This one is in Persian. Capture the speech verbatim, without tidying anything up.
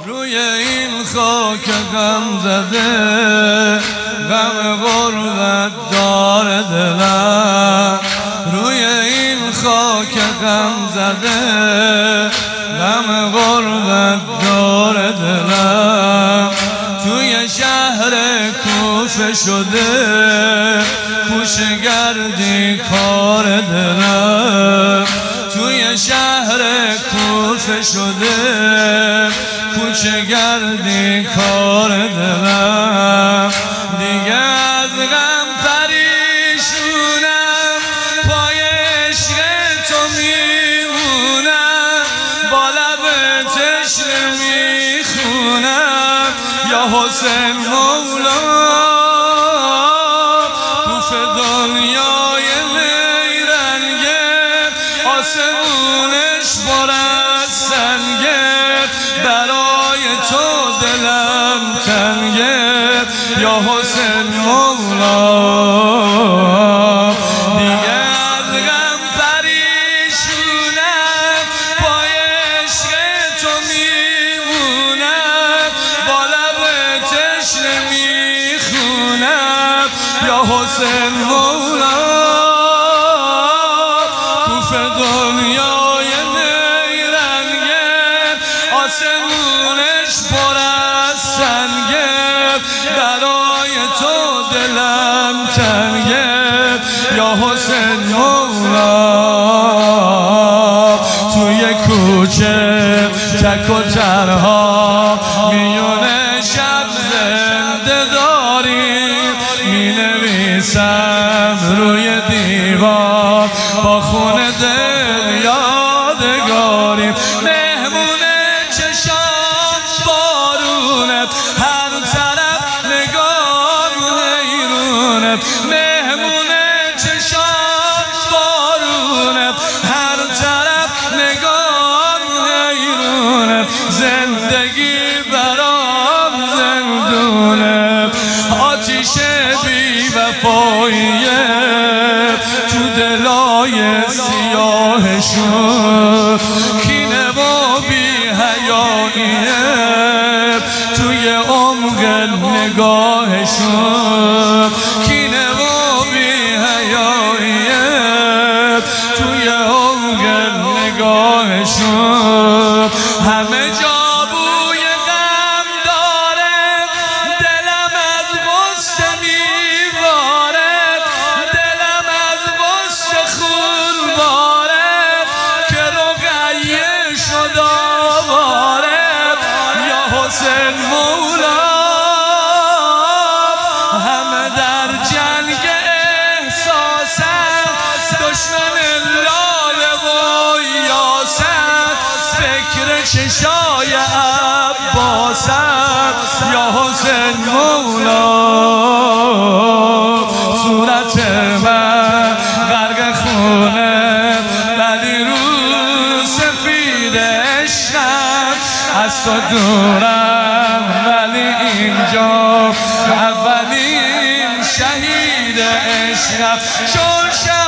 روی این خاک غم زده، غم غربت داره دلم. روی این خاک غم زده، غم غربت داره دلم. توی شهر کوفه شده، کوچه گردی کار دلم. توی شهر کوفه شده، کوچه گردی کار دلم. دیگه از غم پریشونم، پای عشق تو میمونم، با لب تشنه میخونم یا حسین مولا. کوفه دنیای نیرنگه، آسمونش پر از سنگه، برای تو دلم تنگه یا حسین مولا. دیگه از غم پریشونم، پای عشق تو میمونم، با لب تشنه میخونم یا حسین مولا. کوفه دنیای نیرنگه، آسمونش پر از سنگه، برای تو دلم تنگه یا حسین مولا. توی کوچه تک و تنها، میونه شب زنده داریم، می نویسم روی دیوار با خون دل یادگاریم. مهمون چشام بارونت، هر طرف نگاه حیرونت. مهمون چشام بارونت، هر طرف نگاه حیرونت. زندگی برام زندونه، آتیش بی وفاییه تو دلای سیاهشون. کینه و بی حیاییه توی عمق نگاهشون. کینه و بی حیاییه توی عمق نگاهشون. همه جا بوی غم داره، دلم از غصه میباره، دلم از غصه خون باره، که رقیه شد آواره یا حسین مولا. همه در جنگ احساسن، دشمن لاله و یاسن، فکر چشای عباسن یا حسین مولا. صورت من غرق خونه، ولی رو سفید عشقم. از تو دورم ولی اینجا، اولین شهید عشقم. چون